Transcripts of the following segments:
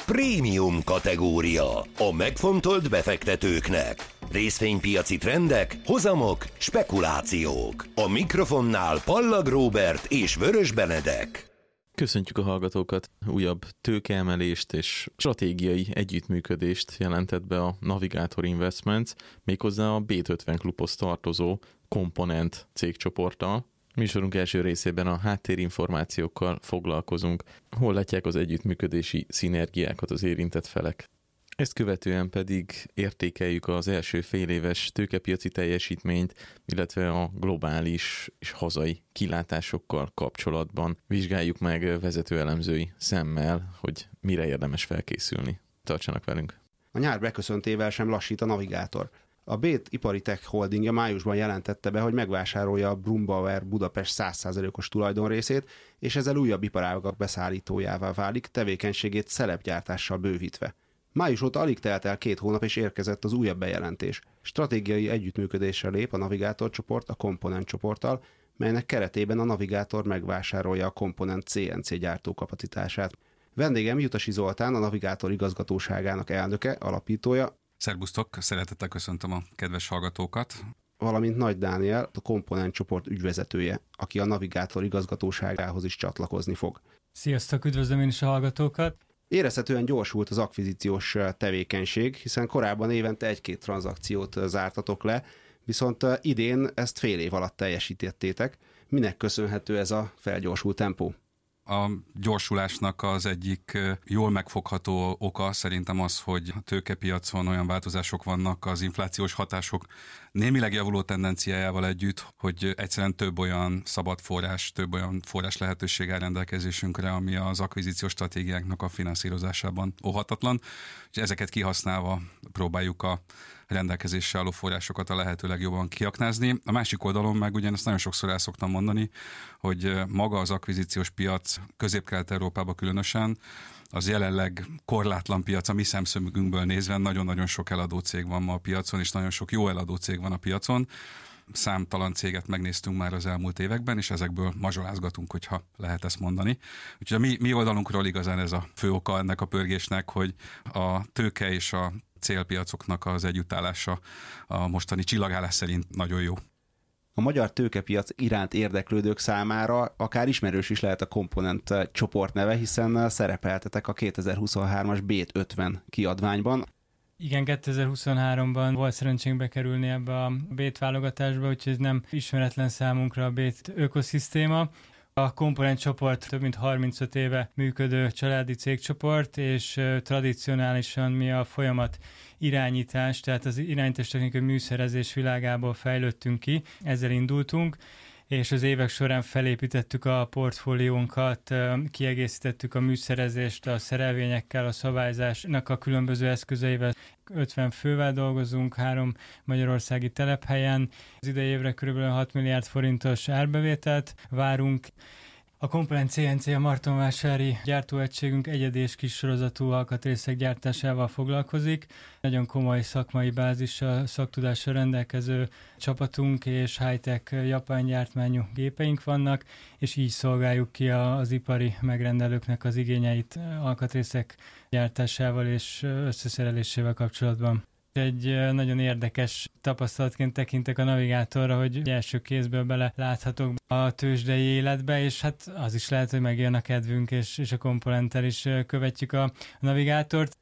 Prémium kategória. A megfontolt befektetőknek. Részvénypiaci trendek, hozamok, spekulációk. A mikrofonnál Pallag Róbert és Vörös Benedek. Köszöntjük a hallgatókat! Újabb tőkeemelést és stratégiai együttműködést jelentett be a Navigator Investments, méghozzá a B50 klubhoz tartozó Component cégcsoporttal. Műsorunk első részében a háttérinformációkkal foglalkozunk, hol látják az együttműködési szinergiákat az érintett felek. Ezt követően pedig értékeljük az első féléves tőkepiaci teljesítményt, illetve a globális és hazai kilátásokkal kapcsolatban vizsgáljuk meg vezető elemzői szemmel, hogy mire érdemes felkészülni. Tartsanak velünk! A nyár beköszöntével sem lassít a Navigator. A BÉT Ipari Tech Holdingja májusban jelentette be, hogy megvásárolja a Brumbauer Budapest 100%-os tulajdonrészét, és ezzel újabb iparágak beszállítójává válik, tevékenységét szelepgyártással bővítve. Május óta alig telt el 2 hónap, és érkezett az újabb bejelentés. Stratégiai együttműködésre lép a Navigator csoport a Component csoporttal, melynek keretében a Navigator megvásárolja a Component CNC gyártókapacitását. Vendégem Jutasi Zoltán, a Navigator igazgatóságának elnöke, alapítója. Szerbusztok, szeretettel köszöntöm a kedves hallgatókat. Valamint Nagy Dániel, a Component csoport ügyvezetője, aki a Navigator igazgatóságához is csatlakozni fog. Sziasztok, üdvözlöm én is a hallgatókat! Érezhetően gyorsult az akvizíciós tevékenység, hiszen korábban évente 1-2 tranzakciót zártatok le, viszont idén ezt fél év alatt teljesítettétek. Minek köszönhető ez a felgyorsult tempó? A gyorsulásnak az egyik jól megfogható oka szerintem az, hogy a tőkepiacon olyan változások vannak, az inflációs hatások némileg javuló tendenciájával együtt, hogy egyszerűen több olyan szabad forrás, több olyan forrás lehetőség áll rendelkezésünkre, ami az akvizíciós stratégiáknak a finanszírozásában óhatatlan. És ezeket kihasználva próbáljuk a rendelkezésre álló forrásokat a lehető legjobban kiaknázni. A másik oldalon meg ugyanezt nagyon sokszor el szoktam mondani, hogy maga az akvizíciós piac Közép-Kelet-Európában különösen az jelenleg korlátlan piac, a mi szemszögünkből nézve nagyon-nagyon sok eladó cég van ma a piacon, és nagyon sok jó eladó cég van a piacon. Számtalan céget megnéztünk már az elmúlt években, és ezekből mazsolázgatunk, hogyha lehet ezt mondani. Úgyhogy a mi oldalunkról igazán ez a fő oka ennek a pörgésnek, hogy a tőke és a célpiacoknak az együttállása a mostani csillagállás szerint nagyon jó. A magyar tőkepiac iránt érdeklődők számára akár ismerős is lehet a Component csoport neve, hiszen szerepeltetek a 2023-as BÉT50 kiadványban. Igen, 2023-ban volt szerencsénk bekerülni ebbe a BÉT válogatásba, úgyhogy ez nem ismeretlen számunkra a BÉT ökoszisztéma. A Component csoport több mint 35 éve működő családi cégcsoport, és tradicionálisan mi a folyamat irányítás, tehát az irányítástechnikai műszerezés világából fejlődtünk ki, ezzel indultunk, és az évek során felépítettük a portfóliónkat, kiegészítettük a műszerezést a szerelvényekkel, a szabályzásnak a különböző eszközeivel. 50 fővel dolgozunk, 3 magyarországi telephelyen. Az idei évre kb. 6 milliárd forintos árbevételt várunk. A Component CNC a martonvásári gyártóegységünk egyedi és kis sorozatú alkatrészek gyártásával foglalkozik. Nagyon komoly szakmai bázissal, szaktudással rendelkező csapatunk és high-tech japán gyártmányú gépeink vannak, és így szolgáljuk ki az ipari megrendelőknek az igényeit alkatrészek gyártásával és összeszerelésével kapcsolatban. Egy nagyon érdekes tapasztalatként tekintek a Navigatorra, hogy első kézből bele láthatok a tőzsdei életbe, és hát az is lehet, hogy megjön a kedvünk, és a Componenttel is követjük a Navigátort.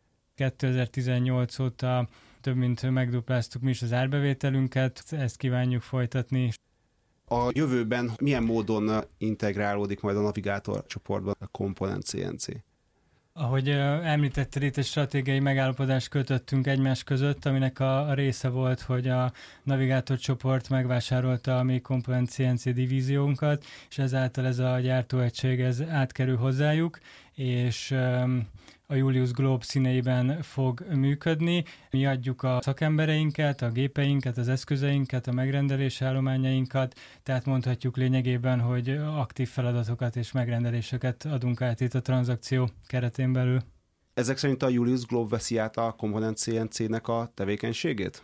2018 óta több mint megdupláztuk mi is az árbevételünket, ezt kívánjuk folytatni. A jövőben milyen módon integrálódik majd a Navigator csoportban a Component CNC? Ahogy említetted, itt egy stratégiai megállapodást kötöttünk egymás között, aminek a része volt, hogy a Navigator csoport megvásárolta a mi Component CNC divíziónkat, és ezáltal ez a gyártóegység átkerül hozzájuk, és a Julius Globe színeiben fog működni. Mi adjuk a szakembereinket, a gépeinket, az eszközeinket, a megrendelési állományainkat, tehát mondhatjuk lényegében, hogy aktív feladatokat és megrendeléseket adunk át itt a tranzakció keretén belül. Ezek szerint a Julius Globe veszi át a Component CNC-nek a tevékenységét?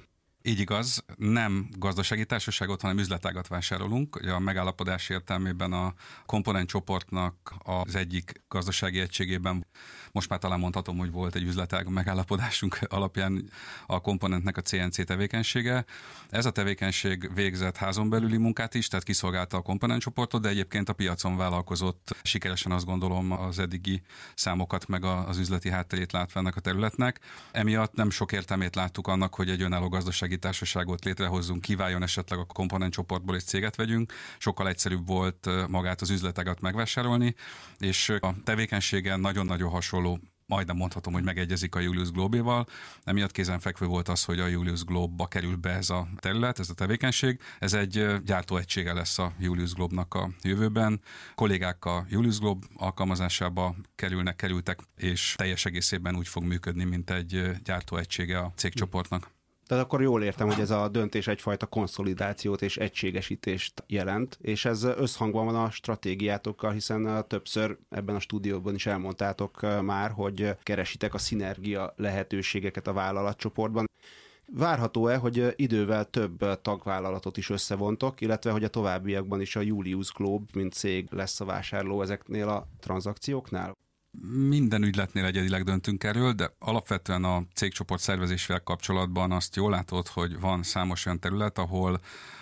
Így igaz, nem gazdasági társaságot, hanem üzletágat vásárolunk. Ugye a megállapodás értelmében a komponentcsoportnak az egyik gazdasági egységében most már talán mondhatom, hogy volt egy üzletág megállapodásunk alapján a komponentnek a CNC tevékenysége. Ez a tevékenység végzett házon belüli munkát is, tehát kiszolgálta a komponentcsoportot, de egyébként a piacon vállalkozott sikeresen, azt gondolom, az eddigi számokat meg az üzleti hátterét látva ennek a területnek. Emiatt nem sok értelmét láttuk annak, hogy egy önálló gazdasági társaságot létrehozzunk, kiváljon esetleg a komponentcsoportból és céget vegyünk. Sokkal egyszerűbb volt magát az üzletágat megvásárolni, és a tevékenységen nagyon-nagyon hasonló, majdnem mondhatom, hogy megegyezik a Julius Globéval. Emiatt kézenfekvő volt az, hogy a Julius Globe-ba kerül be ez a terület, ez a tevékenység. Ez egy gyártóegysége lesz a Julius Globe-nak a jövőben. Kollégák a Julius Globe alkalmazásába kerültek, és teljes egészében úgy fog működni, mint egy gyártóegysége a cégcsoportnak. Tehát akkor jól értem, hogy ez a döntés egyfajta konszolidációt és egységesítést jelent, és ez összhangban van a stratégiátokkal, hiszen többször ebben a stúdióban is elmondtátok már, hogy keresitek a szinergia lehetőségeket a vállalatcsoportban. Várható-e, hogy idővel több tagvállalatot is összevontok, illetve hogy a továbbiakban is a Julius Globe, mint cég lesz a vásárló ezeknél a tranzakcióknál? Minden ügyletnél egyedileg döntünk erről, de alapvetően a cégcsoport szervezésével kapcsolatban azt jól látod, hogy van számos olyan terület, ahol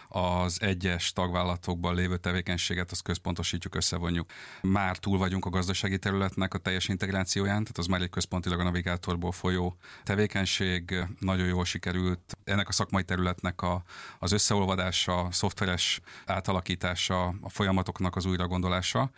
az egyes tagvállalatokban lévő tevékenységet azt központosítjuk, összevonjuk. Már túl vagyunk a gazdasági területnek a teljes integrációján, tehát az már egy központilag a navigátorból folyó tevékenység, nagyon jól sikerült. Ennek a szakmai területnek az összeolvadása, szoftveres átalakítása, a folyamatoknak az újragondolása,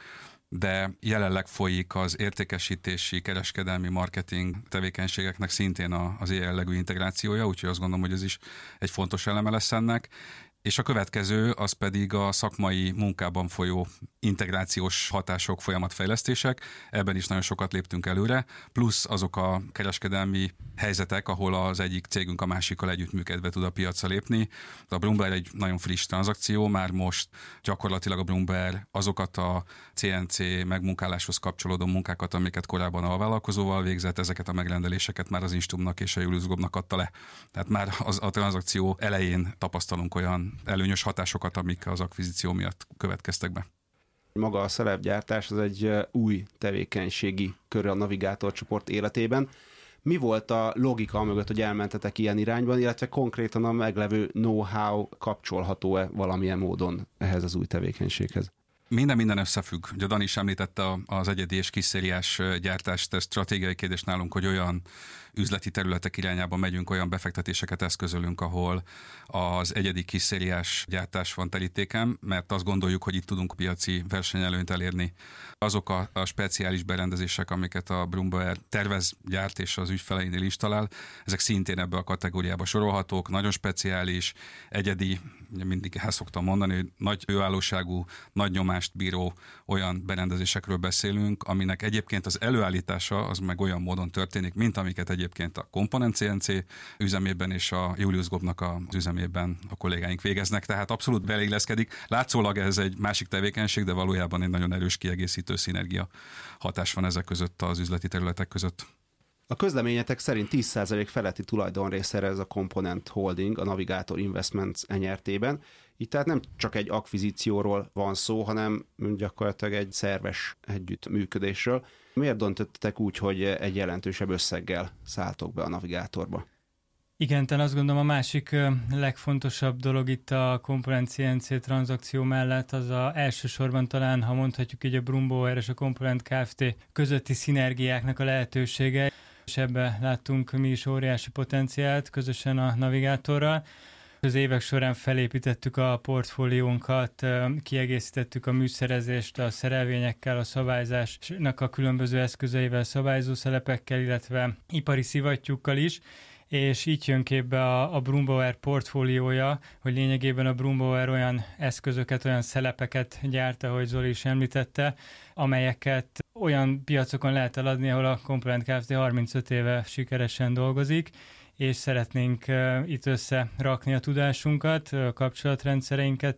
de jelenleg folyik az értékesítési, kereskedelmi, marketing tevékenységeknek szintén az ilyen jellegű integrációja, úgyhogy azt gondolom, hogy ez is egy fontos eleme lesz ennek. És a következő az pedig a szakmai munkában folyó integrációs hatások, folyamatfejlesztések. Ebben is nagyon sokat léptünk előre, plusz azok a kereskedelmi helyzetek, ahol az egyik cégünk a másikkal együttműködve tud a piacra lépni. A Brumber egy nagyon friss tranzakció, már most gyakorlatilag a Brumber azokat a CNC megmunkáláshoz kapcsolódó munkákat, amiket korábban a vállalkozóval végzett, ezeket a megrendeléseket már az Instumnak és a Julius Globe-nak adta le. Tehát már a tranzakció elején tapasztalunk olyan előnyös hatásokat, amik az akvizíció miatt következtek be. Maga a szelepgyártás az egy új tevékenységi kör a Navigátor csoport életében. Mi volt a logika mögött, hogy elmentetek ilyen irányban, illetve konkrétan a meglevő know-how kapcsolható-e valamilyen módon ehhez az új tevékenységhez? Minden összefügg. Ugye Dani is említette az egyedi és kisszériás gyártást, ez stratégiai kérdés nálunk, hogy olyan üzleti területek irányába megyünk, olyan befektetéseket eszközölünk, ahol az egyedi kisszériás gyártás van terítéken, mert azt gondoljuk, hogy itt tudunk piaci versenyelőnyt elérni. Azok a speciális berendezések, amiket a Brumber tervez, gyárt és az ügyfeleinél is talál, ezek szintén ebbe a kategóriába sorolhatók, nagyon speciális, egyedi, mindig el szoktam mondani, hogy nagy hőállóságú, nagy nyomást bíró olyan berendezésekről beszélünk, aminek egyébként az előállítása az meg olyan módon történik, mint amiket egyébként a Komponent CNC üzemében és a Julius Globe-nak az üzemében a kollégáink végeznek, tehát abszolút beleilleszkedik. Látszólag ez egy másik tevékenység, de valójában egy nagyon erős kiegészítő szinergia hatás van ezek között, az üzleti területek között. A közleményetek szerint 10% feletti tulajdonrészt szerez a Component Holding a Navigator Investments enyertében. Itt tehát nem csak egy akvizícióról van szó, hanem gyakorlatilag egy szerves együttműködésről. Miért döntöttetek úgy, hogy egy jelentősebb összeggel szálltok be a Navigátorba? Igen, tehát azt gondolom a másik legfontosabb dolog itt a Component CNC tranzakció mellett az elsősorban talán, ha mondhatjuk így, a Brumbower és a Component Kft. Közötti szinergiáknak a lehetősége, és ebbe láttunk mi is óriási potenciált közösen a Navigátorral. Az évek során felépítettük a portfóliónkat, kiegészítettük a műszerezést a szerelvényekkel, a szabályzásnak a különböző eszközeivel, szabályzó szelepekkel, illetve ipari szivattyúkkal is, és így jön képbe a Brumbower portfóliója, hogy lényegében a Brumbower olyan eszközöket, olyan szelepeket gyárt, ahogy Zoli is említette, amelyeket olyan piacokon lehet eladni, ahol a Component Kft. 35 éve sikeresen dolgozik, és szeretnénk itt összerakni a tudásunkat, a kapcsolatrendszereinket,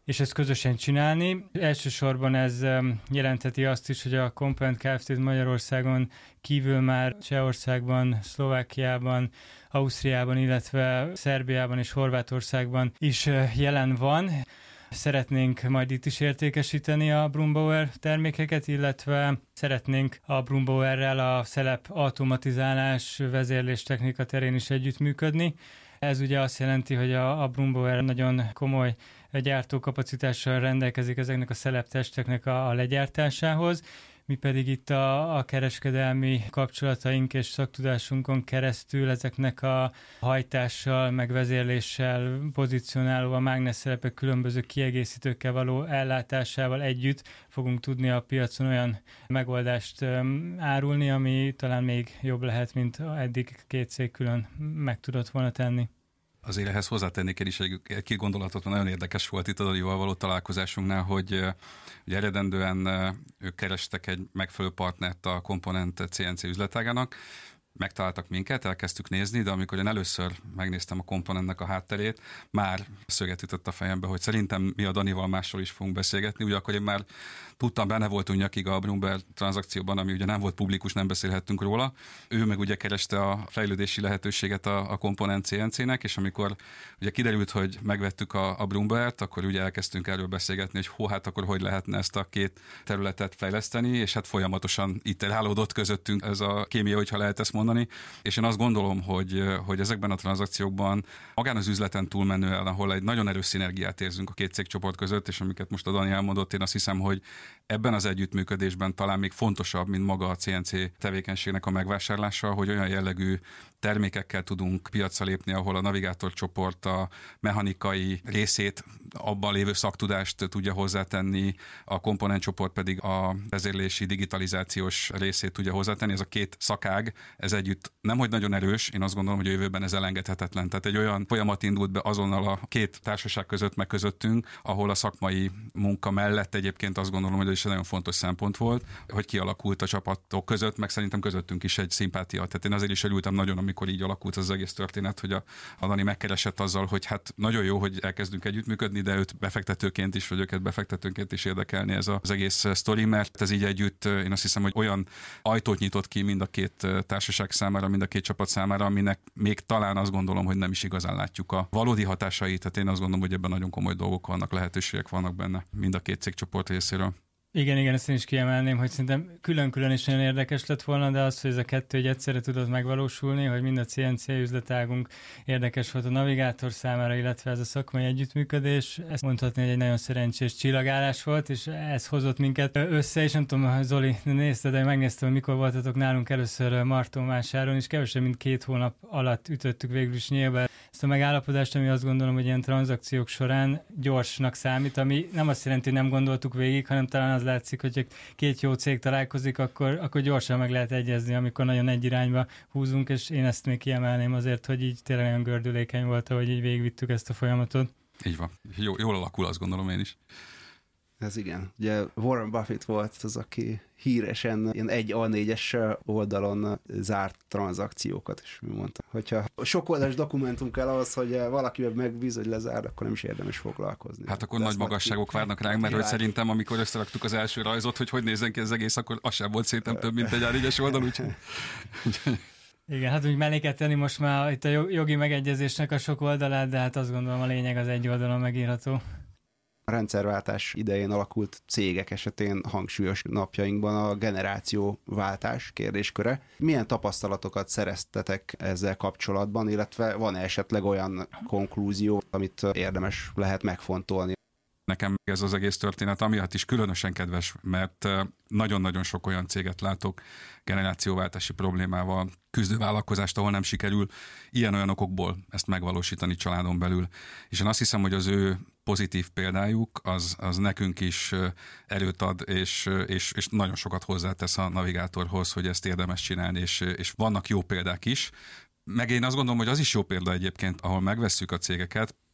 és ezt közösen csinálni. Elsősorban ez jelentheti azt is, hogy a Component Kft. Magyarországon kívül már Csehországban, Szlovákiában, Ausztriában, illetve Szerbiában és Horvátországban is jelen van. Szeretnénk majd itt is értékesíteni a Brummbauer termékeket, illetve szeretnénk a Brummbauerrel a szelep automatizálás, vezérlés technika terén is együttműködni. Ez ugye azt jelenti, hogy a Brummbauer nagyon komoly gyártókapacitással rendelkezik ezeknek a szeleptesteknek a legyártásához, mi pedig itt a kereskedelmi kapcsolataink és szaktudásunkon keresztül ezeknek a hajtással, meg vezérléssel, pozícionálóval, mágnesszerepek különböző kiegészítőkkel való ellátásával együtt fogunk tudni a piacon olyan megoldást árulni, ami talán még jobb lehet, mint eddig két cég külön meg tudott volna tenni. Azért ehhez hozzátennék én is egy-két gondolatot, nagyon érdekes volt itt a Danival való találkozásunknál, hogy ugye eredendően ők kerestek egy megfelelő partnert a Component CNC üzletágának, megtaláltak minket, elkezdtük nézni, de amikor én először megnéztem a Componentnek a hátterét, már szöget ütött a fejembe, hogy szerintem mi a Danival másról is fogunk beszélgetni, ugye akkor én már tudtam, benne voltunk nyakig a Brummbauer tranzakcióban, ami ugye nem volt publikus, nem beszélhettünk róla. Ő meg ugye kereste a fejlődési lehetőséget a Component CNC-nek, és amikor ugye kiderült, hogy megvettük a Brummbauert, akkor ugye elkezdtünk erről beszélgetni, hogy hát akkor hogy lehetne ezt a két területet fejleszteni, és hát folyamatosan itt elhálódott közöttünk ez a kémia, hogyha lehet ezt mondani. És én azt gondolom, hogy ezekben a tranzakciókban magán az üzleten túlmenően, ahol egy nagyon erős szinergiát érzünk a két cégcsoport között, és amiket most a Dani elmondott, én azt hiszem, hogy ebben az együttműködésben talán még fontosabb, mint maga a CNC tevékenységnek a megvásárlása, hogy olyan jellegű termékekkel tudunk piacra lépni, ahol a navigátorcsoport a mechanikai részét, abban lévő szaktudást tudja hozzátenni, a komponentcsoport pedig a vezérlési, digitalizációs részét tudja hozzátenni. Ez a két szakág, ez együtt nemhogy nagyon erős, én azt gondolom, hogy a jövőben ez elengedhetetlen. Tehát egy olyan folyamat indult be azonnal a két társaság között, meg közöttünk, ahol a szakmai munka mellett egyébként azt gondolom, hogy ez is egy nagyon fontos szempont volt, hogy kialakult a csapatok között, meg szerintem közöttünk is egy szimpátia. Tehát én azért is örültem nagyon, amikor így alakult az egész történet, hogy a Dani megkeresett azzal, hogy hát nagyon jó, hogy elkezdünk együttműködni, de őt befektetőként is, vagy őket befektetőként is érdekelni ez az egész sztori, mert ez így együtt, én azt hiszem, hogy olyan ajtót nyitott ki mind a két társaság számára, mind a két csapat számára, aminek még talán azt gondolom, hogy nem is igazán látjuk a valódi hatásait. Tehát én azt gondolom, hogy ebben nagyon komoly dolgok vannak, lehetőségek vannak benne mind a két cégcsoport részéről. Igen, ezt én is kiemelném, hogy szerintem külön-külön is nagyon érdekes lett volna, de az, hogy ez a kettő egy egyszerre tudott megvalósulni, hogy mind a CNC üzletágunk érdekes volt a navigátor számára, illetve ez a szakmai együttműködés, ezt mondhatni, hogy egy nagyon szerencsés csillagállás volt, és ez hozott minket össze, és nem tudom, Zoli, nézted, de megnéztem, hogy mikor voltatok nálunk először Martonvásáron, és kevesebb, mint 2 hónap alatt ütöttük végül is nyilván ezt a megállapodást, ami azt gondolom, hogy ilyen tranzakciók során gyorsnak számít, ami nem azt jelenti, hogy nem gondoltuk végig, hanem talán az látszik, hogy két jó cég találkozik, akkor gyorsan meg lehet egyezni, amikor nagyon egy irányba húzunk, és én ezt még kiemelném azért, hogy így tényleg olyan gördülékeny volt, ahogy így végigvittük ezt a folyamatot. Így van. Jól alakul, azt gondolom én is. Ez igen. Ugye Warren Buffett volt az, aki híresen ilyen 1A4-es oldalon zárt tranzakciókat is mondta. Hogyha sok oldalas dokumentum kell ahhoz, hogy valakivel megbíz, hogy lezár, akkor nem is érdemes foglalkozni. Hát akkor nagy magasságok várnak ránk, mert hogy szerintem, amikor összeraktuk az első rajzot, hogy nézzen ki az egész, akkor az sem volt szerintem több, mint egy A4-es oldal, úgyhogy... Igen, hát úgy mellé kell tenni most már itt a jogi megegyezésnek a sok oldalát, de hát azt gondolom a lényeg az egy oldalon megírható. A rendszerváltás idején alakult cégek esetén hangsúlyos napjainkban a generációváltás kérdésköre. Milyen tapasztalatokat szereztetek ezzel kapcsolatban, illetve van-e esetleg olyan konklúzió, amit érdemes lehet megfontolni? Nekem ez az egész történet amiatt is különösen kedves, mert nagyon-nagyon sok olyan céget látok generációváltási problémával, küzdővállalkozást, ahol nem sikerül ilyen-olyan okokból ezt megvalósítani családon belül. És én azt hiszem, hogy az ő pozitív példájuk az nekünk is erőt ad, és nagyon sokat hozzátesz a navigátorhoz, hogy ezt érdemes csinálni, és vannak jó példák is. Meg én azt gondolom, hogy az is jó példa egyébként, ahol megvesszük a cégeket,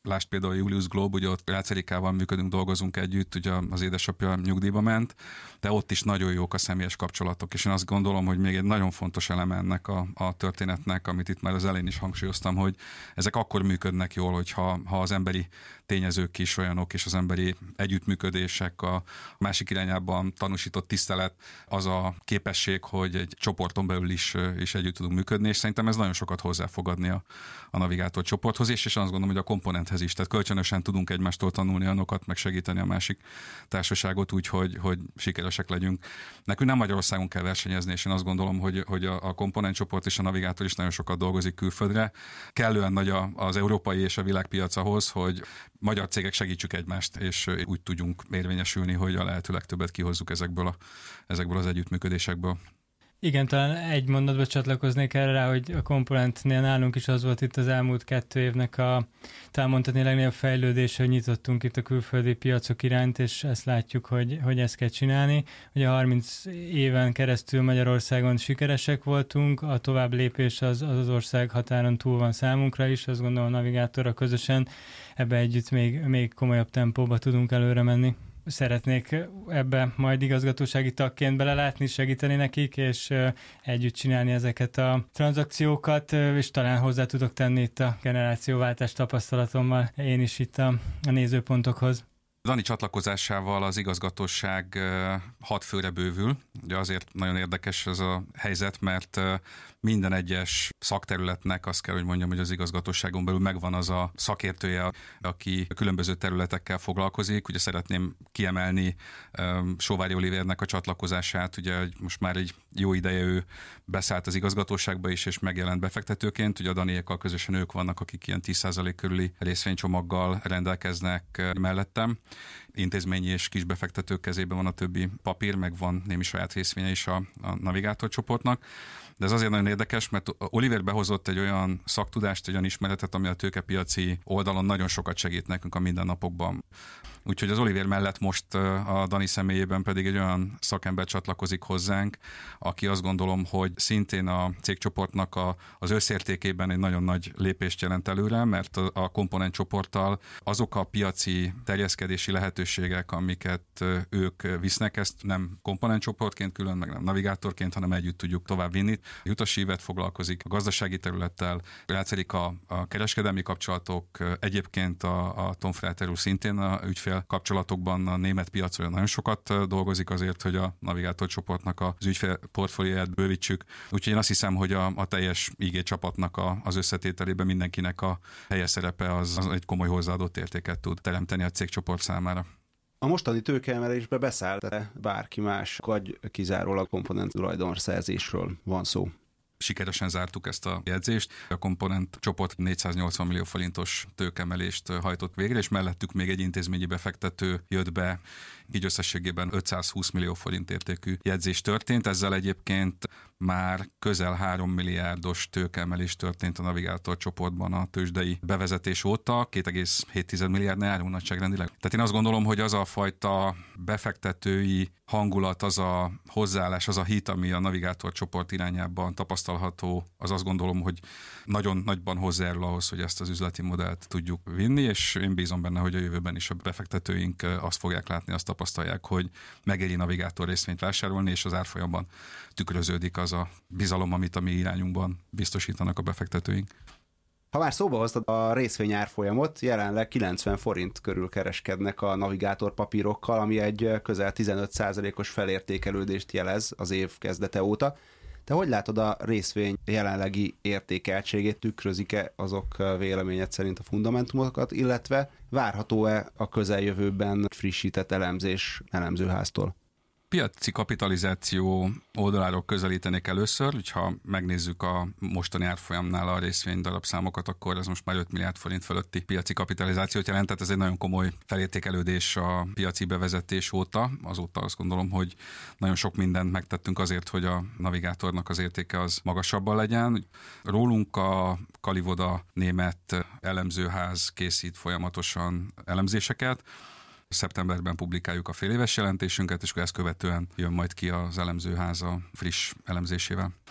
lásd például Julius Globe, ugye ott Rácz Erikával működünk, dolgozunk együtt, ugye az édesapja nyugdíjba ment, de ott is nagyon jók a személyes kapcsolatok, és én azt gondolom, hogy még egy nagyon fontos eleme ennek a történetnek, amit itt már az elején is hangsúlyoztam, hogy ezek akkor működnek jól, hogyha az emberi tényezők is olyanok, és az emberi együttműködések, a másik irányában tanúsított tisztelet, az a képesség, hogy egy csoporton belül is együtt tudunk működni, és szerintem ez nagyon sokat hozzá fog adni a navigátor csoporthoz is, és azt gondolom, hogy a komponenthez is. Tehát kölcsönösen tudunk egymástól tanulni olyanokat, meg segíteni a másik társaságot úgy, hogy sikeresek legyünk. Nekünk nem Magyarországon kell versenyezni, és én azt gondolom, hogy a komponent csoport és a navigátor is nagyon sokat dolgozik külföldre. Kellően nagy az európai és a világpiac ahhoz, hogy magyar cégek segítsük egymást, és úgy tudjunk érvényesülni, hogy a lehető legtöbbet kihozzuk ezekből az együttműködésekből. Igen, talán egy mondatba csatlakoznék erre rá, hogy a komponentnél nálunk is az volt itt az elmúlt 2 évnek talán mondhatni legnagyobb fejlődés, hogy nyitottunk itt a külföldi piacok iránt, és ezt látjuk, hogy ezt kell csinálni. Ugye 30 éven keresztül Magyarországon sikeresek voltunk, a tovább lépés az ország határon túl van számunkra is, azt gondolom a navigátorra közösen ebbe együtt még komolyabb tempóba tudunk előre menni. Szeretnék ebbe majd igazgatósági tagként belelátni, segíteni nekik, és együtt csinálni ezeket a tranzakciókat, és talán hozzá tudok tenni itt a generációváltás tapasztalatommal én is itt a nézőpontokhoz. Dani csatlakozásával az igazgatóság 6 főre bővül. Ugye azért nagyon érdekes ez a helyzet, mert minden egyes szakterületnek azt kell, hogy mondjam, hogy az igazgatóságon belül megvan az a szakértője, aki különböző területekkel foglalkozik. Ugye szeretném kiemelni Sóvári Olivérnek a csatlakozását, ugye most már egy jó ideje ő beszállt az igazgatóságba is, és megjelent befektetőként. Ugye a Daniékkal közösen ők vannak, akik ilyen 10% körüli részvénycsomaggal rendelkeznek mellettem. Intézményi és kisbefektetők kezében van a többi papír, meg van némi saját részvénye is a navigátor csoportnak. De ez azért nagyon érdekes, mert Oliver behozott egy olyan szaktudást, egy olyan ismeretet, ami a tőkepiaci oldalon nagyon sokat segít nekünk a mindennapokban. Úgyhogy az Oliver mellett most a Dani személyében pedig egy olyan szakember csatlakozik hozzánk, aki azt gondolom, hogy szintén a cégcsoportnak az összértékében egy nagyon nagy lépést jelent előre, mert a komponent csoporttal azok a piaci terjeszkedési lehetőségek, amiket ők visznek, ezt nem komponent csoportként külön, meg nem navigátorként, hanem együtt tudjuk tovább vinni. Jutas Ívet foglalkozik a gazdasági területtel, látszik a kereskedelmi kapcsolatok, egyébként a Tom Frater szintén a ügyfél kapcsolatokban a német piacon nagyon sokat dolgozik azért, hogy a navigátor csoportnak az ügyfél portfólióját bővítsük. Úgyhogy én azt hiszem, hogy a teljes IG csapatnak az összetételében mindenkinek a helyes szerepe az egy komoly hozzáadott értéket tud teremteni a cégcsoport számára. A mostani tőkeemelésbe beszállt bárki más, vagy kizárólag komponent tulajdonszerzésről van szó? Sikeresen zártuk ezt a jegyzést. A komponent csoport 480 millió forintos tőkemelést hajtott végre, és mellettük még egy intézményi befektető jött be, így összességében 520 millió forint értékű jegyzés történt. Ezzel egyébként már közel 3 milliárdos tőkeemelés történt a navigátor csoportban a tőzsdei bevezetés óta, 2,7 milliárdnál járunk nagyságrendileg. Tehát én azt gondolom, hogy az a fajta befektetői hangulat, az a hozzáállás, az a hit, ami a navigátor csoport irányában tapasztalható, az azt gondolom, hogy nagyon nagyban hozzájárul ahhoz, hogy ezt az üzleti modellt tudjuk vinni, és én bízom benne, hogy a jövőben is a befektetőink azt fogják látni, azt tapasztalják, hogy megéri navigátor részvényt vásárolni, és az árfolyamban tükröződik az a bizalom, amit a mi irányunkban biztosítanak a befektetőink. Ha már szóba hoztad a részvény árfolyamot, jelenleg 90 forint körül kereskednek a navigátor papírokkal, ami egy közel 15%-os felértékelődést jelez az év kezdete óta. Te hogy látod a részvény jelenlegi értékeltségét, tükrözik-e azok véleményed szerint a fundamentumokat, illetve várható-e a közeljövőben frissített elemzés elemzőháztól? Piaci kapitalizáció oldaláról közelítenék először, hogyha megnézzük a mostani árfolyamnál a részvény darabszámokat, akkor ez most már 5 milliárd forint fölötti piaci kapitalizációt jelent, tehát ez egy nagyon komoly felértékelődés a piaci bevezetés óta. Azóta azt gondolom, hogy nagyon sok mindent megtettünk azért, hogy a navigátornak az értéke az magasabban legyen. Rólunk a Kalivoda német elemzőház készít folyamatosan elemzéseket. Szeptemberben publikáljuk a féléves jelentésünket, és ezt követően jön majd ki az elemzőház a friss elemzésével.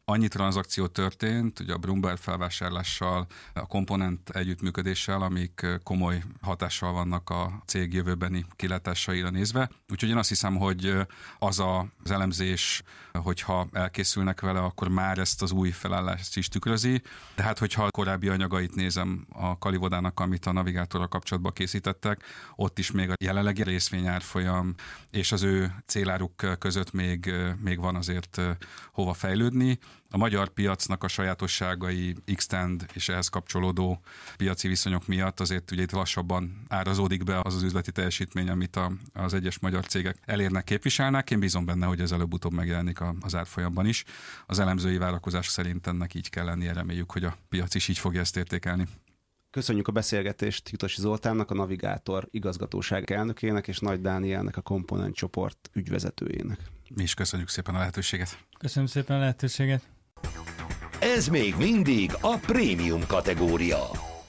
annyi tranzakció történt, ugye a Bloomberg felvásárlással, a komponent együttműködéssel, amik komoly hatással vannak a cég jövőbeni kilátásaira nézve. Úgyhogy én azt hiszem, hogy az az elemzés, hogyha elkészülnek vele, akkor már ezt az új felállást is tükrözi. Tehát, hogyha a korábbi anyagait nézem a Kalivodának, amit a navigátorral kapcsolatban készítettek, ott is még a jelenlegi részvényárfolyam és az ő céláruk között még van azért hova fejlődni. A magyar piacnak a sajátosságai, Xtend és ehhez kapcsolódó piaci viszonyok miatt azért ugye itt lassabban árazódik be az üzleti teljesítmény, amit az egyes magyar cégek elérnek, képviselnek. Én bízom benne, hogy ez előbb-utóbb megjelenik az árfolyamban is. Az elemzői várakozás szerint ennek így kell lennie, reméljük, hogy a piac is így fogja ezt értékelni. Köszönjük a beszélgetést Jutasi Zoltánnak, a Navigátor igazgatóság elnökének, és Nagy Dánielnek, a Komponent csoport ügyvezetőjének. Mi is köszönjük szépen a lehetőséget. Köszönöm szépen a lehetőséget. Ez még mindig a prémium kategória.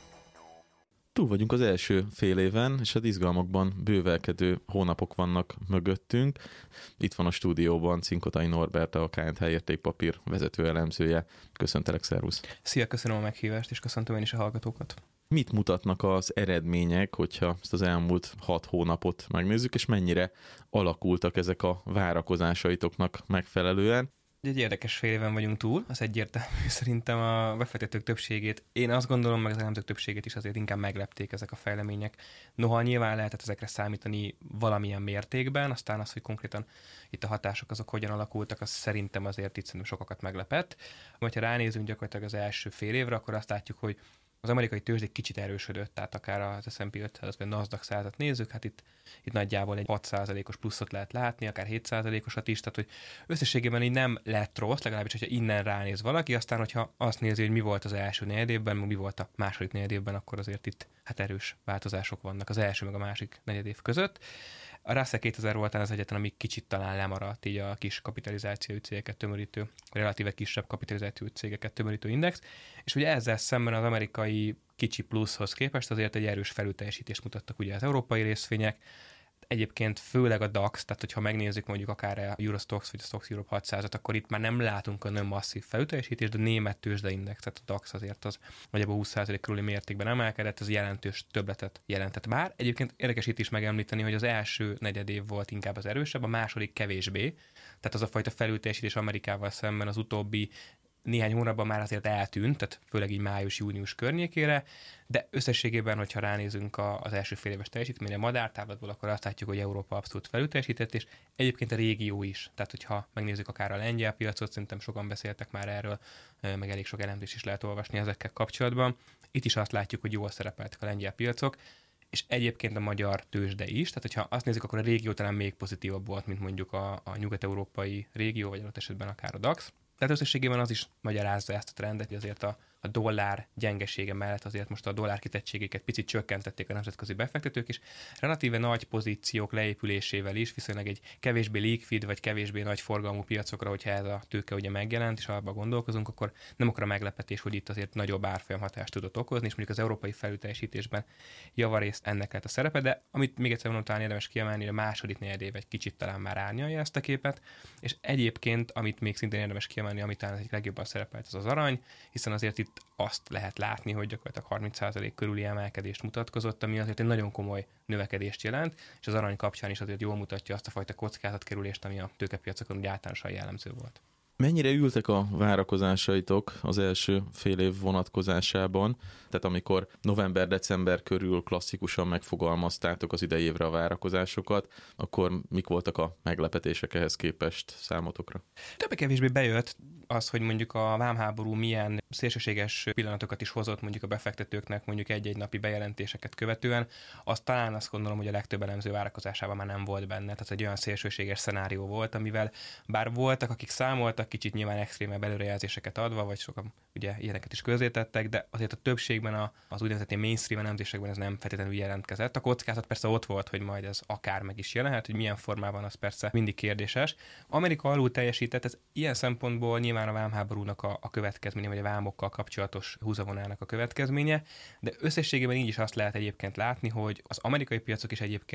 Túl vagyunk az első fél éven, és az izgalmakban bővelkedő hónapok vannak mögöttünk. Itt van a stúdióban Cinkotai Norbert, a KNH értékpapír vezető elemzője. Köszöntelek, szervusz! Szia, köszönöm a meghívást, és köszöntöm én is a hallgatókat. Mit mutatnak az eredmények, hogyha ezt az elmúlt 6 hónapot megnézzük, és mennyire alakultak ezek a várakozásaitoknak megfelelően? Egy érdekes fél éven vagyunk túl, az egyértelmű. Szerintem a befektetők többségét, én azt gondolom, meg az elemzők többségét is azért inkább meglepték ezek a fejlemények. Noha nyilván lehetett ezekre számítani valamilyen mértékben, aztán az, hogy konkrétan itt a hatások azok hogyan alakultak, az szerintem azért itt szerintem sokakat meglepett. Ha ránézünk gyakorlatilag az első fél évre, akkor azt látjuk, hogy az amerikai tőzsde egy kicsit erősödött, tehát akár az S&P 500 vagy Nasdaq 100-at nézzük, hát itt nagyjából egy 6%-os pluszot lehet látni, akár 7%-osat is, tehát hogy összességében így nem lett rossz, legalábbis, hogyha innen ránéz valaki, aztán, hogyha azt nézi, hogy mi volt az első negyedévben, mi volt a második negyedévben, akkor azért itt hát erős változások vannak az első meg a másik negyedév között. A Russell 2000 volt az egyetlen, ami kicsit talán lemaradt így a kis kapitalizációi cégeket tömörítő, relatíve kisebb kapitalizációi cégeket tömörítő index, és ugye ezzel szemben az amerikai kicsi pluszhoz képest azért egy erős felülteljesítést mutattak ugye az európai részvények. Egyébként főleg a DAX, tehát hogyha megnézzük mondjuk akár a Eurostoxx vagy a Stoxx Europe 600-at, akkor itt már nem látunk a nagyon masszív felülteljesítést, de a német tőzsdeindex, tehát a DAX azért az nagyjából 20% körüli mértékben emelkedett, ez jelentős többletet jelentett már. Egyébként érdekes itt is megemlíteni, hogy az első negyedév volt inkább az erősebb, a második kevésbé, tehát az a fajta felülteljesítés Amerikával szemben az utóbbi néhány hónapban már azért eltűnt, tehát főleg így május-június környékére, de összességében, hogyha ránézünk az első fél éves teljesítményre madártávlatból, akkor azt látjuk, hogy Európa abszolút felülteljesített, és egyébként a régió is. Tehát, hogyha megnézzük akár a lengyel piacot, szerintem sokan beszéltek már erről, meg elég sok elemzést is lehet olvasni ezekkel kapcsolatban. Itt is azt látjuk, hogy jól szerepeltek a lengyel piacok, és egyébként a magyar tőzsde is. Tehát, hogyha azt nézzük, akkor a régió talán még pozitívabb volt, mint mondjuk a nyugat-európai régió, vagy adott esetben akár a DAX. Tehát összességében az is magyarázza ezt a trendet, hogy azért a dollár gyengesége mellett azért most a dollár kitettségeket picit csökkentették a nemzetközi befektetők is. Relatíve nagy pozíciók leépülésével is, viszonylag egy kevésbé likvid vagy kevésbé nagy forgalmú piacokra, hogyha ez a tőke ugye megjelent, és abban gondolkozunk, akkor nem akkora meglepetés, hogy itt azért nagyobb árfolyamhatást tudott okozni, és mondjuk az európai felülteljesítésben javarészt ennek lett a szerepe, de amit még egyszer mondom, talán érdemes kiemelni, a második negyedév egy kicsit talán már árnyalja ezt a képet, és egyébként, amit még szintén érdemes kiemelni, amit talán egyik legjobban szerepelt, az arany, hiszen azért itt azt lehet látni, hogy gyakorlatilag 30% körüli emelkedést mutatkozott, ami azért egy nagyon komoly növekedést jelent, és az arany kapcsán is azért jól mutatja azt a fajta kockázatkerülést, ami a tőkepiacokon úgy általánosan jellemző volt. Mennyire ültek a várakozásaitok az első fél év vonatkozásában? Tehát amikor november-december körül klasszikusan megfogalmaztátok az idei évre a várakozásokat, akkor mik voltak a meglepetések ehhez képest számotokra? Többé-kevésbé bejött az, hogy mondjuk a vámháború milyen szélsőséges pillanatokat is hozott mondjuk a befektetőknek mondjuk egy-egy napi bejelentéseket követően, azt talán azt gondolom, hogy a legtöbb elemző várakozásában már nem volt benne. Tehát egy olyan szélsőséges szenárió volt, amivel bár voltak, akik számoltak, kicsit nyilván extrémebb előrejelzéseket adva, vagy sokan ugye ilyeneket is közzétettek, de azért a többségben az úgynevezett mainstream elemzésekben ez nem feltétlenül jelentkezett. A kockázat persze ott volt, hogy majd ez akár meg is jelenhet, hogy milyen formában, az persze mindig kérdéses. Amerika alul teljesített, ez ilyen szempontból nyilván a vámháborúnak a következménye, vagy a vámokkal kapcsolatos húzavonának a következménye, de összességében így is azt lehet egyébként látni, hogy az amerikai piacok is egyébként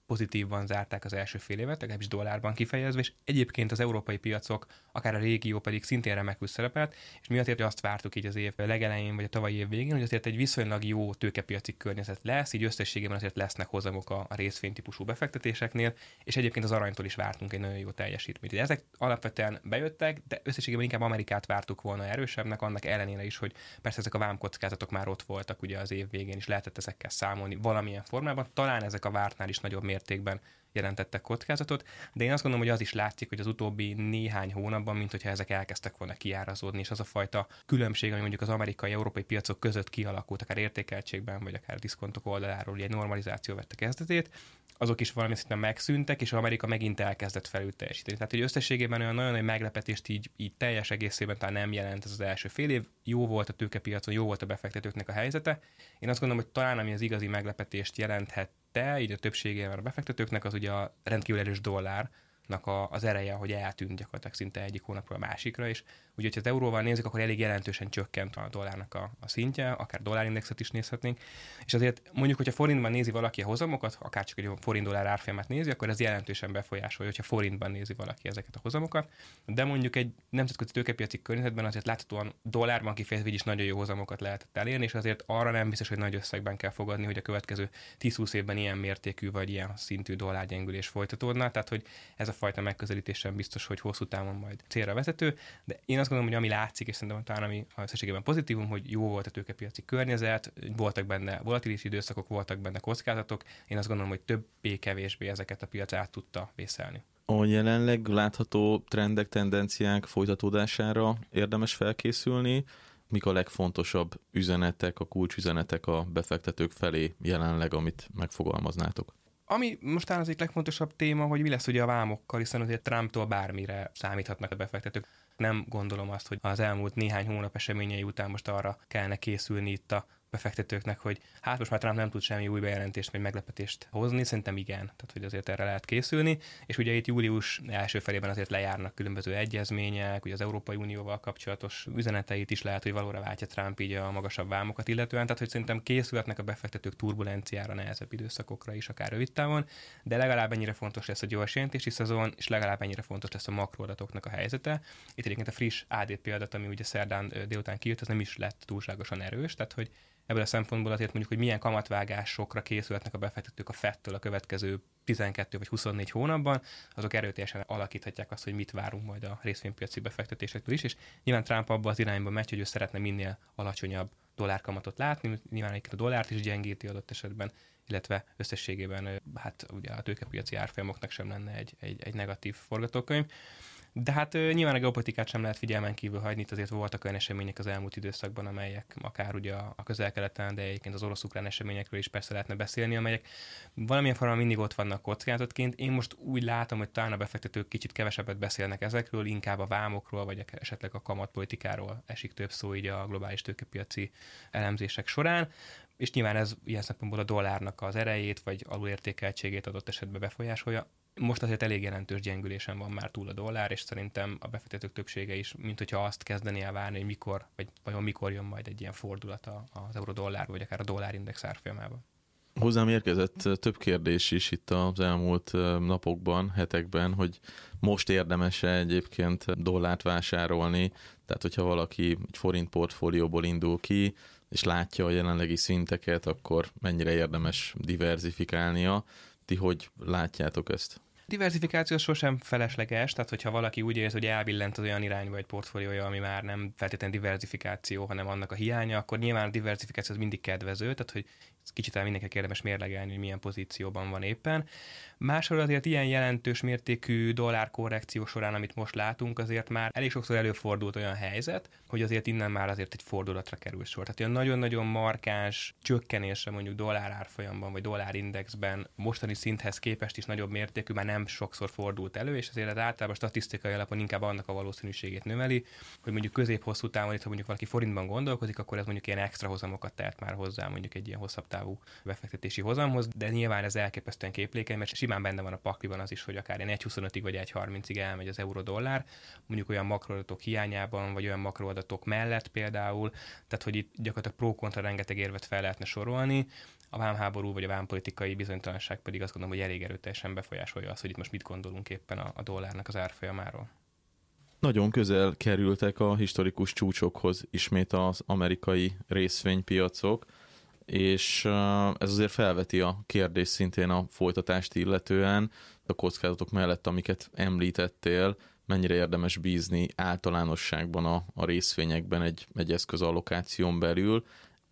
pozitívan zárták az első fél évet, legalábbis dollárban kifejezve, és egyébként az európai piacok, akár a régió pedig szintén remekül szerepelt, és mi azért azt vártuk így az év legelején, vagy a tavalyi év végén, hogy azért egy viszonylag jó tőkepiaci környezet lesz, így összességében azért lesznek hozamok a részvénytípusú befektetéseknél, és egyébként az aranytól is vártunk egy nagyon jó teljesítményt. Ezek alapvetően bejöttek, de összességében inkább Amerikát vártuk volna erősebbnek, annak ellenére is, hogy persze ezek a vámkockázatok már ott voltak ugye az év végén, is lehetett ezekkel számolni valamilyen formában. Talán ezek a vártnál is nagyobb mértékben jelentettek kockázatot, de én azt gondolom, hogy az is látszik, hogy az utóbbi néhány hónapban, mint hogyha ezek elkezdtek volna kiárazódni, és az a fajta különbség, ami mondjuk az amerikai-európai piacok között kialakult, akár értékeltségben, vagy akár diszkontok oldaláról, egy normalizáció vette kezdetét, azok is valami szinten megszűntek, és Amerika megint elkezdett felül teljesíteni. Tehát, hogy összességében olyan nagyon nagy meglepetést így teljes egészében talán nem jelent ez az első fél év. Jó volt a tőkepiacon, jó volt a befektetőknek a helyzete. Én azt gondolom, hogy talán ami az igazi meglepetést jelenthette, így a többségében a befektetőknek, az ugye a rendkívül erős dollárnak az ereje, hogy eltűnt gyakorlatilag szinte egyik hónapról a másikra, és ugye, hogyha az euróval nézzük, akkor elég jelentősen csökkent a dollárnak a szintje, akár dollárindexet is nézhetnénk, és azért mondjuk, hogyha forintban nézi valaki a hozamokat, akár csak egy forint-dollár árfolyamát nézi, akkor ez jelentősen befolyásolja, hogyha forintban nézi valaki ezeket a hozamokat, de mondjuk egy nemzetközi tőkepiaci környezetben azért láthatóan dollárban kifejezve is nagyon jó hozamokat lehetett elérni, és azért arra nem biztos, hogy nagy összegben kell fogadni, hogy a következő 10-20 évben ilyen mértékű vagy ilyen szintű dollárgyengülés folytatódna, tehát hogy ez a fajta megközelítés sem biztos, hogy hosszú távon majd célra vezető, de én azt gondolom, hogy ami látszik, és szerintem talán ami összességében pozitívum, hogy jó volt a tőkepiaci környezet, voltak benne volatilis időszakok, voltak benne kockázatok. Én azt gondolom, hogy többé-kevésbé ezeket a piac át tudta vészelni. A jelenleg látható trendek, tendenciák folytatódására érdemes felkészülni. Mik a legfontosabb üzenetek, a kulcsüzenetek a befektetők felé jelenleg, amit megfogalmaznátok? Ami most talán az egyik legfontosabb téma, hogy mi lesz ugye a vámokkal, hiszen azért Trumptól bármire számíthatnak a befektetők. Nem gondolom azt, hogy az elmúlt néhány hónap eseményei után most arra kellene készülni itt a befektetőknek, hogy hát most már Trump nem tud semmi új bejelentést vagy meglepetést hozni, szerintem igen, tehát hogy azért erre lehet készülni, és ugye itt július első felében azért lejárnak különböző egyezmények, ugye az Európai Unióval kapcsolatos üzeneteit is lehet, hogy valóra váltja Trump így a magasabb vámokat illetően, tehát hogy szerintem készülhetnek a befektetők turbulenciára, nehezebb időszakokra is, akár rövid távon, de legalább ennyire fontos lesz a gyors jelentési szezon, és legalább ennyire fontos lesz a makroadatoknak a helyzete. Itt egyébként a friss ADP adat, ami ugye szerdán délután kijött, az nem is lett túlságosan erős, tehát hogy ebből a szempontból azért mondjuk, hogy milyen kamatvágásokra készülhetnek a befektetők a Fedtől a következő 12 vagy 24 hónapban, azok erőteljesen alakíthatják azt, hogy mit várunk majd a részvénypiaci befektetésektől is, és nyilván Trump abba az irányba megy, hogy ő szeretne minél alacsonyabb dollárkamatot látni, nyilván egyébként a dollárt is gyengíti adott esetben, illetve összességében hát ugye a tőkepiaci árfolyamoknak sem lenne egy negatív forgatókönyv. De hát nyilván a geopolitikát sem lehet figyelmen kívül hagyni, itt azért voltak olyan események az elmúlt időszakban, amelyek akár ugye a közel-keleten, de egyébként az orosz-ukrán eseményekről is persze lehetne beszélni, amelyek valamilyen formában mindig ott vannak kockázatként. Én most úgy látom, hogy talán a befektetők kicsit kevesebbet beszélnek ezekről, inkább a vámokról, vagy esetleg a kamatpolitikáról esik több szó így a globális tőkepiaci elemzések során. És nyilván ez ilyen szempontból a dollárnak az erejét, vagy alulértékeltségét adott esetben befolyásolja. Most azért elég jelentős gyengülésen van már túl a dollár, és szerintem a befektetők többsége is, mint hogyha azt kezdené el várni, hogy mikor, vagy vajon mikor jön majd egy ilyen fordulat az euró-dollár, vagy akár a dollárindex árfolyamában. Hozzám érkezett több kérdés is itt az elmúlt napokban, hetekben, hogy most érdemes-e egyébként dollárt vásárolni, tehát hogyha valaki egy forint portfólióból indul ki, és látja a jelenlegi szinteket, akkor mennyire érdemes diverzifikálnia. Ti hogy látjátok ezt? Diversifikáció sosem felesleges, tehát hogyha valaki úgy érzi, hogy elbillent az olyan irányba egy portfóliója, ami már nem feltétlenül diversifikáció, hanem annak a hiánya, akkor nyilván a diversifikáció az mindig kedvező, tehát hogy kicsit mindenkinek érdemes mérlegelni, hogy milyen pozícióban van éppen. Másról azért ilyen jelentős mértékű dollárkorrekció során, amit most látunk, azért már elég sokszor előfordult olyan helyzet, hogy azért innen már azért egy fordulatra kerül sor. Tehát olyan nagyon-nagyon markáns csökkenésre mondjuk dollár árfolyamban vagy dollárindexben mostani szinthez képest is nagyobb mértékű már nem sokszor fordult elő, és azért az általában statisztikai alapon inkább annak a valószínűségét növeli, hogy mondjuk közép-hosszú távon, ha mondjuk valaki forintban gondolkozik, akkor ez mondjuk ilyen extra hozamokat tehet már hozzá mondjuk egy ilyen hosszabb távú befektetési hozamhoz, de nyilván ez elképesztően képlékeny, mert simán benne van a pakliban az is, hogy akár 1,25-ig vagy 1,30-ig elmegy az euró-dollár, mondjuk olyan makroadatok hiányában, vagy olyan makroadatok mellett például, tehát hogy itt gyakorlatilag pro-kontra rengeteg érvet fel lehetne sorolni, a vámháború vagy a vámpolitikai bizonytalanság pedig azt gondolom, hogy elég erőteljesen befolyásolja azt, hogy itt most mit gondolunk éppen a dollárnak az árfolyamáról. Nagyon közel kerültek a historikus csúcsokhoz ismét az amerikai részvénypiacok, és ez azért felveti a kérdést szintén a folytatást illetően, a kockázatok mellett, amiket említettél, mennyire érdemes bízni általánosságban a részvényekben egy eszközallokáción belül,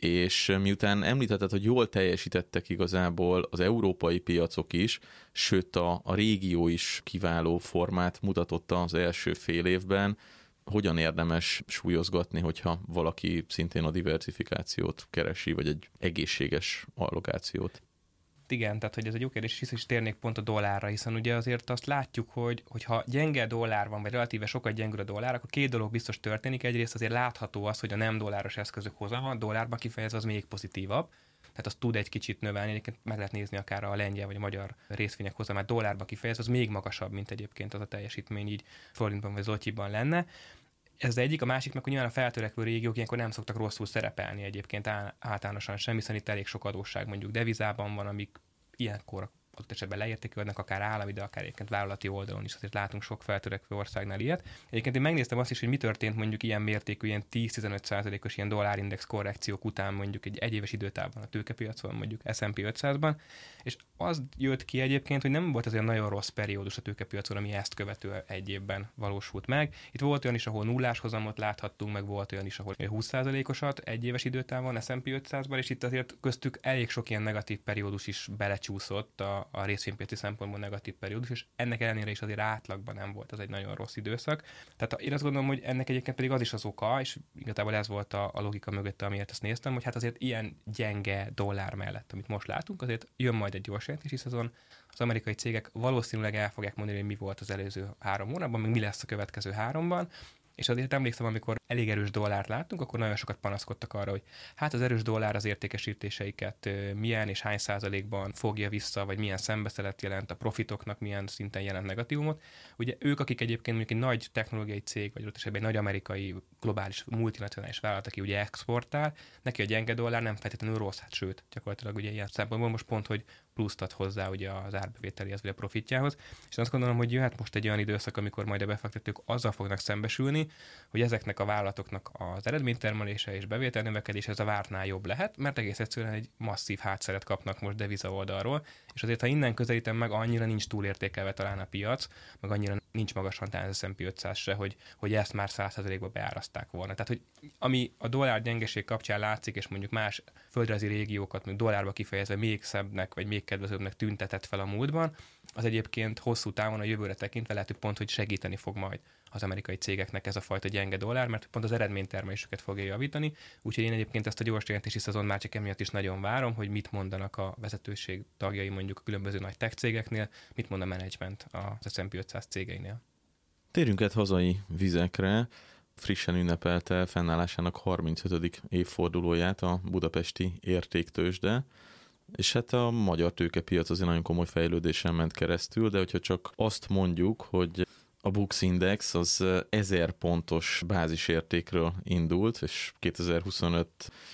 és miután említetted, hogy jól teljesítettek igazából az európai piacok is, sőt a régió is kiváló formát mutatott az első fél évben, hogyan érdemes súlyozgatni, hogyha valaki szintén a diversifikációt keresi, vagy egy egészséges allokációt? Igen, tehát hogy ez egy jó kérdés, és vissza is térnék pont a dollárra, hiszen ugye azért azt látjuk, hogy ha gyenge dollár van, vagy relatíve sokat gyengül a dollár, akkor két dolog biztos történik. Egyrészt azért látható az, hogy a nem dolláros eszközök hozama dollárba kifejezve az még pozitívabb. Tehát az tud egy kicsit növelni, egyébként meg lehet nézni akár a lengyel vagy a magyar részvények hozamát dollárba kifejezve, az még magasabb, mint egyébként az a teljesítmény így forintban vagy zlotyiban lenne. Ez egyik, a másik meg, hogy nyilván a feltörekvő régiók ilyenkor nem szoktak rosszul szerepelni egyébként általánosan sem, hiszen itt elég sok adósság mondjuk devizában van, amik ilyenkor adott esetben leértékelődnek, akár állami, de akár egyébként vállalati oldalon is, azért látunk sok feltörekvő országnál ilyet. Egyébként én megnéztem azt is, hogy mi történt mondjuk ilyen mértékű, ilyen 10-15%-os ilyen dollárindex korrekciók után mondjuk egy egyéves időtávban a tőkepiacon, mondjuk S&P 500-ban, és az jött ki egyébként, hogy nem volt azért nagyon rossz periódus a tőkepiacon, ami ezt követő egy évben valósult meg. Itt volt olyan is, ahol nullás hozamot láthattunk, meg volt olyan is, ahol 20%-osat egyéves időtávon S&P 500-ban, és itt azért köztük elég sok ilyen negatív periódus is belecsúszott a részvénypiaci szempontból negatív periódus, és ennek ellenére is azért átlagban nem volt az egy nagyon rossz időszak. Tehát én azt gondolom, hogy ennek egyébként pedig az is az oka, és igazából ez volt a logika mögötte, amiért ezt néztem, hogy hát azért ilyen gyenge dollár mellett, amit most látunk, azért jön majd egy gyors jelentési szezon. Az amerikai cégek valószínűleg el fogják mondani, hogy mi volt az előző 3 hónapban, meg mi lesz a következő 3-ban. És azért emlékszem, amikor elég erős dollárt láttunk, akkor nagyon sokat panaszkodtak arra, hogy hát az erős dollár az értékesítéseiket milyen és hány százalékban fogja vissza, vagy milyen szembeszelet jelent a profitoknak, milyen szinten jelent negatívumot. Ugye ők, akik egyébként mondjuk egy nagy technológiai cég, vagy ott esetben egy nagy amerikai globális multinacionális vállalat, aki ugye exportál, neki a gyenge dollár nem feltétlenül rossz, hát sőt, gyakorlatilag ugye ilyen szempontból most pont, hogy pluszt ad hozzá ugye az árbevételéhez, vagy a profitjához. És azt gondolom, hogy jöhet most egy olyan időszak, amikor majd a befektetők azzal fognak szembesülni, hogy ezeknek a vállalatoknak az eredménytermelése és bevételnövekedése ez a vártnál jobb lehet, mert egész egyszerűen egy masszív hátszeret kapnak most deviza oldalról, és azért, ha innen közelítem meg, annyira nincs túlértékelve talán a piac, meg annyira nincs magasan talán az S&P 500 se, hogy ezt már 100%-ba beáraszták volna. Tehát, hogy ami a dollár gyengeség kapcsán látszik, és mondjuk más földrajzi régiókat, mondjuk dollárba kifejezve még szebbnek, vagy még kedvezőbbnek tüntetett fel a múltban, az egyébként hosszú távon a jövőre tekintve lehet, hogy pont, hogy segíteni fog majd az amerikai cégeknek ez a fajta gyenge dollár, mert pont az eredménytermelésüket fogja javítani. Úgyhogy én egyébként ezt a gyors jelentési szezon már csak emiatt is nagyon várom, hogy mit mondanak a vezetőség tagjai mondjuk a különböző nagy tech cégeknél, mit mond a menedzsment az S&P 500 cégeinél. Térjünk át hazai vizekre. Frissen ünnepelte fennállásának 35. évfordulóját a budapesti értéktőzsde, és hát a magyar tőkepiac azért nagyon komoly fejlődésen ment keresztül, de hogyha csak azt mondjuk, hogy a Bux Index az 1000 pontos bázisértékről indult, és 2025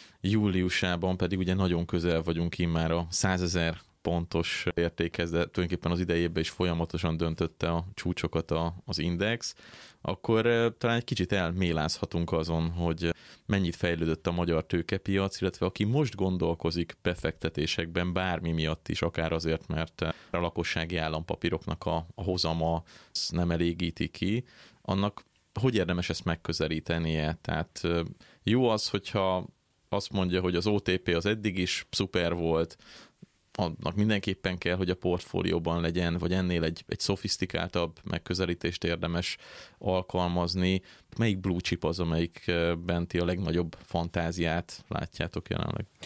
júliusában pedig ugye nagyon közel vagyunk immár a 100 000 pontos értékhez, de tulajdonképpen az idejében is folyamatosan döntötte a csúcsokat az index, akkor talán egy kicsit elmélázhatunk azon, hogy mennyit fejlődött a magyar tőkepiac, illetve aki most gondolkozik befektetésekben bármi miatt is, akár azért, mert a lakossági állampapíroknak a hozama nem elégíti ki, annak hogy érdemes ezt megközelítenie? Tehát jó az, hogyha azt mondja, hogy az OTP az eddig is szuper volt, annak mindenképpen kell, hogy a portfólióban legyen, vagy ennél egy szofisztikáltabb megközelítést érdemes alkalmazni. Melyik blue chip az, amelyikben ti a legnagyobb fantáziát látjátok jelenleg?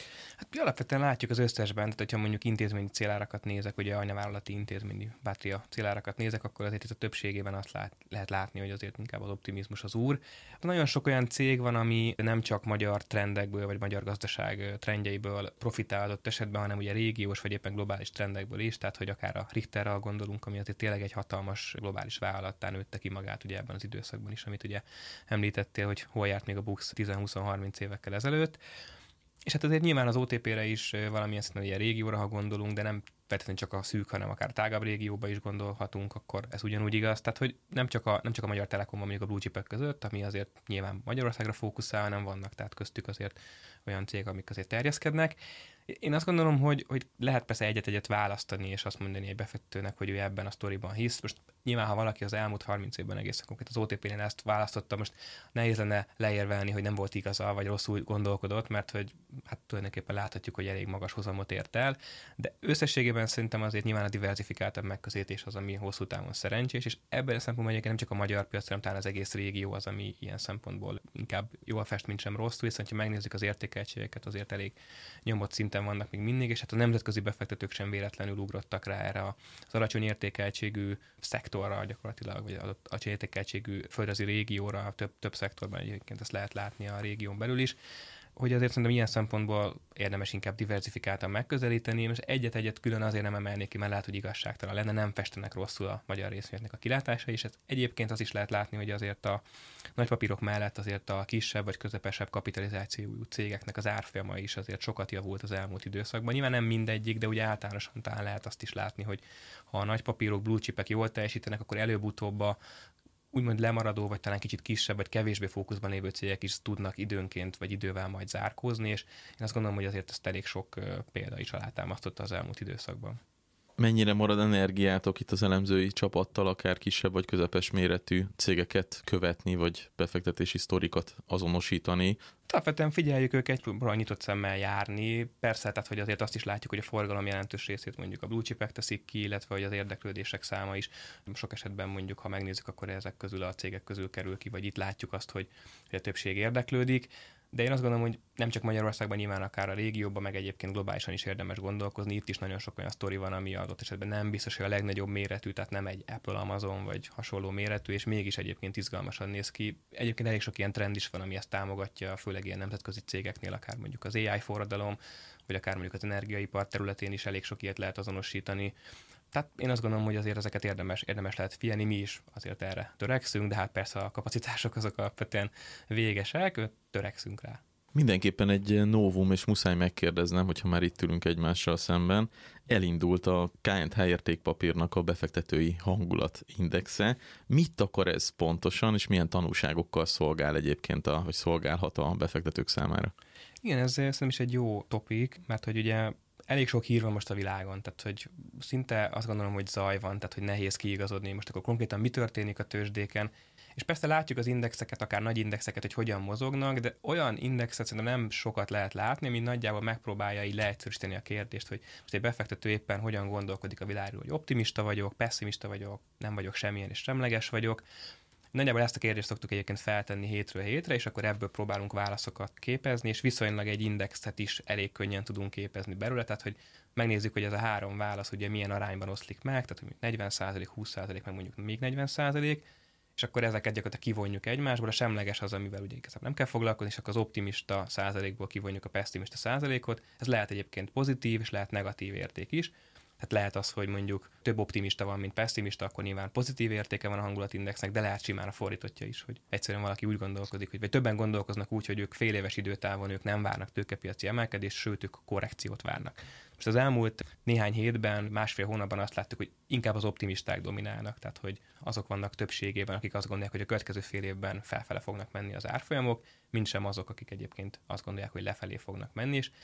Hát mi alapvetően látjuk az összesben, tehát hogyha mondjuk intézményi célárakat nézek, ugye anyavállalati intézményi bátria célárakat nézek, akkor azért itt a többségében azt lehet látni, hogy azért inkább az optimizmus az úr. Nagyon sok olyan cég van, ami nem csak magyar trendekből, vagy magyar gazdaság trendjeiből profitál adott esetben, hanem ugye régiós, vagy éppen globális trendekből is, tehát hogy akár a Richterre gondolunk, ami azért tényleg egy hatalmas globális vállalattá nőtte ki magát ugye ebben az időszakban is, amit ugye említettél, hogy hol járt még a Bux 10-20-30 évekkel ezelőtt. És hát azért nyilván az OTP-re is valamilyen szinten ilyen régióra, ha gondolunk, de nem feltétlenül csak a szűk, hanem akár tágabb régióba is gondolhatunk, akkor ez ugyanúgy igaz. Tehát, hogy nem csak a Magyar Telekom van mondjuk a blue chipek között, ami azért nyilván Magyarországra fókuszál, hanem vannak, tehát köztük azért olyan cégek, amik azért terjeszkednek. Én azt gondolom, hogy lehet persze egyet-egyet választani, és azt mondani egy befektetőnek, hogy ő ebben a sztoriban hisz. Most nyilván, ha valaki az elmúlt 30 évben egészen konkrét az OTP-nél ezt választotta, most nehéz lenne leérvelni, hogy nem volt igaza, vagy rosszul gondolkodott, mert hogy hát tulajdonképpen láthatjuk, hogy elég magas hozamot ért el, de összességében szerintem azért nyilván a diversifikáltabb megközelítés az, ami hosszú távon szerencsés, és ebben a szempontból nem csak a magyar piac, hanem talán az egész régió az, ami ilyen szempontból inkább jól fest, mint sem rosszul, hiszen ha megnézzük az értékeltségeket, azért elég nyomott szinten vannak még mindig, és hát a nemzetközi befektetők sem véletlenül ugrottak rá erre az alacsony értékeltségű szektorra gyakorlatilag, vagy az alacsony értékeltségű földrajzi régióra, több szektorban egyébként ezt lehet látni a régión belül is, hogy azért szerintem ilyen szempontból érdemes inkább diversifikáltan megközelíteni, és egyet-egyet külön azért nem emelnék ki, mert lehet, hogy igazságtalan lenne, nem festenek rosszul a magyar részvényeknek a kilátása, és hát egyébként az is lehet látni, hogy azért a nagypapírok mellett azért a kisebb vagy közepesebb kapitalizációjú cégeknek az árfolyama is azért sokat javult az elmúlt időszakban. Nyilván nem mindegyik, de ugye általánosan talán lehet azt is látni, hogy ha a nagypapírok, blue chipek jól teljesítenek, akkor előbb-utóbb a úgymond lemaradó, vagy talán kicsit kisebb, vagy kevésbé fókuszban lévő cégek is tudnak időnként, vagy idővel majd zárkózni, és én azt gondolom, hogy azért ezt elég sok példa is alátámasztotta az elmúlt időszakban. Mennyire marad energiátok itt az elemzői csapattal, akár kisebb vagy közepes méretű cégeket követni, vagy befektetési sztorikat azonosítani? Alapvetően figyeljük őket, próbáljuk nyitott szemmel járni. Persze, tehát hogy azért azt is látjuk, hogy a forgalom jelentős részét mondjuk a blue chipek teszik ki, illetve hogy az érdeklődések száma is. Sok esetben mondjuk, ha megnézzük, akkor ezek közül a cégek közül kerül ki, vagy itt látjuk azt, hogy a többség érdeklődik. De én azt gondolom, hogy nem csak Magyarországban, nyilván akár a régióban, meg egyébként globálisan is érdemes gondolkozni. Itt is nagyon sok olyan sztori van, ami adott esetben nem biztos, hogy a legnagyobb méretű, tehát nem egy Apple, Amazon vagy hasonló méretű, és mégis egyébként izgalmasan néz ki. Egyébként elég sok ilyen trend is van, ami ezt támogatja, főleg ilyen nemzetközi cégeknél, akár mondjuk az AI forradalom, vagy akár mondjuk az energiaipar területén is elég sok ilyet lehet azonosítani. Tehát én azt gondolom, hogy azért ezeket érdemes lehet figyelni, mi is azért erre törekszünk, de hát persze a kapacitások azok alapvetően végesek, törekszünk rá. Mindenképpen egy novum, és muszáj megkérdeznem, hogyha már itt ülünk egymással szemben, elindult a KNH értékpapírnak a befektetői hangulatindexe. Mit akar ez pontosan, és milyen tanulságokkal szolgál egyébként, vagy szolgálhat a befektetők számára? Igen, ez szerintem is egy jó topik, mert hogy ugye elég sok hír van most a világon, tehát hogy szinte azt gondolom, hogy zaj van, tehát hogy nehéz kiigazodni most akkor konkrétan mi történik a tőzsdéken. És persze látjuk az indexeket, akár nagy indexeket, hogy hogyan mozognak, de olyan indexet szerintem nem sokat lehet látni, ami nagyjából megpróbálja így leegyszerűsíteni a kérdést, hogy most egy befektető éppen hogyan gondolkodik a világról, hogy optimista vagyok, pessimista vagyok, nem vagyok semmilyen és semleges vagyok. Nagyjából ezt a kérdést szoktuk egyébként feltenni hétről hétre, és akkor ebből próbálunk válaszokat képezni, és viszonylag egy indexet is elég könnyen tudunk képezni belőle, tehát hogy megnézzük, hogy ez a három válasz ugye milyen arányban oszlik meg, tehát hogy 40%, 20%, meg mondjuk még 40%, és akkor ezeket gyakorlatilag kivonjuk egymásból, a semleges az, amivel ugye igazából nem kell foglalkozni, és akkor az optimista százalékból kivonjuk a pessimista százalékot. Ez lehet egyébként pozitív, és lehet negatív érték is. Tehát lehet az, hogy mondjuk több optimista van, mint pessimista, akkor nyilván pozitív értéke van a hangulatindexnek, de lehet simán a fordítottja is, hogy egyszerűen valaki úgy gondolkodik, vagy többen gondolkoznak úgy, hogy ők fél éves időtávon ők nem várnak tőkepiaci emelkedést, sőt ők korrekciót várnak. Most az elmúlt néhány hétben, másfél hónapban azt láttuk, hogy inkább az optimisták dominálnak, tehát hogy azok vannak többségében, akik azt gondolják, hogy a következő fél évben felfele fognak menni az árfolyamok, mintsem azok, akik egyébként azt gondolják, hogy lefelé fognak menni, és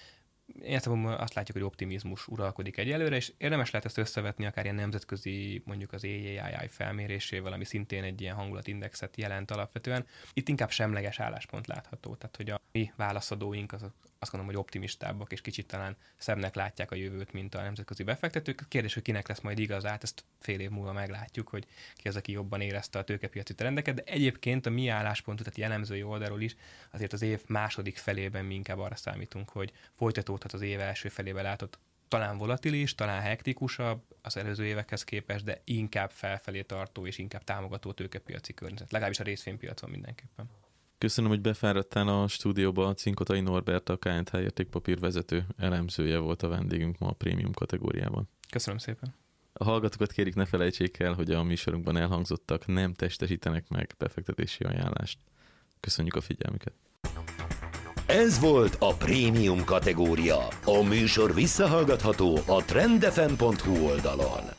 én azt látjuk, hogy optimizmus uralkodik egyelőre, és érdemes lehet ezt összevetni akár ilyen nemzetközi, mondjuk az AAII felmérésével, ami szintén egy ilyen hangulatindexet jelent alapvetően. Itt inkább semleges álláspont látható, tehát hogy a mi válaszadóink azok azt gondolom, hogy optimistábbak, és kicsit talán szebbnek látják a jövőt, mint a nemzetközi befektetők. Kérdés, hogy kinek lesz majd igazát, ezt fél év múlva meglátjuk, hogy ki az, aki jobban érezte a tőkepiaci trendeket, de egyébként a mi álláspontunk, tehát jellemzői oldalról is, azért az év második felében mi inkább arra számítunk, hogy folytatódhat az év első felében látott talán volatilis, talán hektikusabb az előző évekhez képest, de inkább felfelé tartó és inkább támogató tőkepiaci környezet. Legalábbis a részvénypiacon mindenképpen. Köszönöm, hogy befáradtál a stúdióba. Cinkotai Norbert, a KNTH értékpapír vezető elemzője volt a vendégünk ma a prémium kategóriában. Köszönöm szépen. A hallgatókat kérjük, ne felejtsék el, hogy a műsorunkban elhangzottak nem testesítenek meg befektetési ajánlást. Köszönjük a figyelmüket. Ez volt a prémium kategória. A műsor visszahallgatható a trendfm.hu oldalon.